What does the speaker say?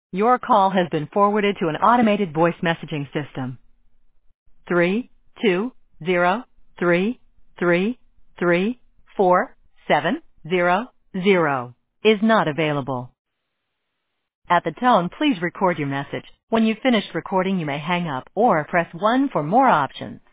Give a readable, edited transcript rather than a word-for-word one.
Your call has been forwarded to an automated voice messaging system. 32033347700 is not available. At the tone, please record your message. When you've finished recording, you may hang up or press 1 for more options.